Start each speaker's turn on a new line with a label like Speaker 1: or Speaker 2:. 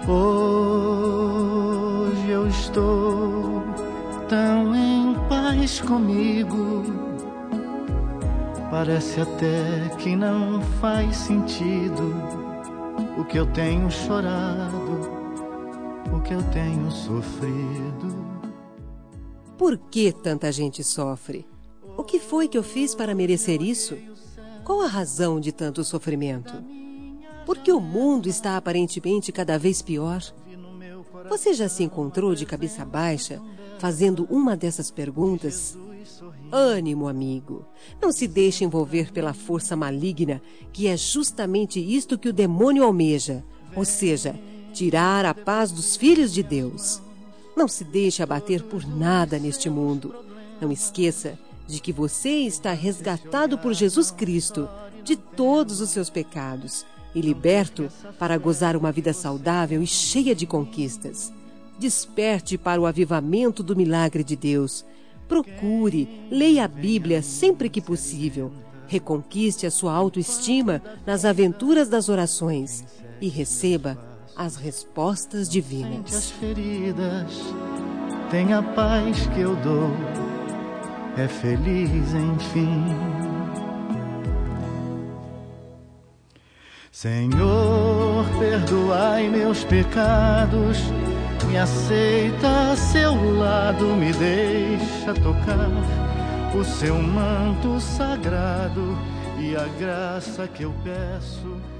Speaker 1: Hoje eu estou tão em paz comigo, parece até que não faz sentido o que eu tenho chorado, o que eu tenho sofrido.
Speaker 2: Por que tanta gente sofre? O que foi que eu fiz para merecer isso? Qual a razão de tanto sofrimento? Por que o mundo está aparentemente cada vez pior? Você já se encontrou de cabeça baixa, fazendo uma dessas perguntas? Ânimo, amigo. Não se deixe envolver pela força maligna, que é justamente isto que o demônio almeja, ou seja, tirar a paz dos filhos de Deus. Não se deixe abater por nada neste mundo. Não esqueça de que você está resgatado por Jesus Cristo de todos os seus pecados e liberto para gozar uma vida saudável e cheia de conquistas. Desperte para o avivamento do milagre de Deus. Procure, leia a Bíblia sempre que possível. Reconquiste a sua autoestima nas aventuras das orações e receba as respostas divinas.
Speaker 1: As feridas, tem a paz que eu dou, é feliz enfim. Senhor, perdoai meus pecados, me aceita a seu lado, me deixa tocar o seu manto sagrado, e a graça que eu peço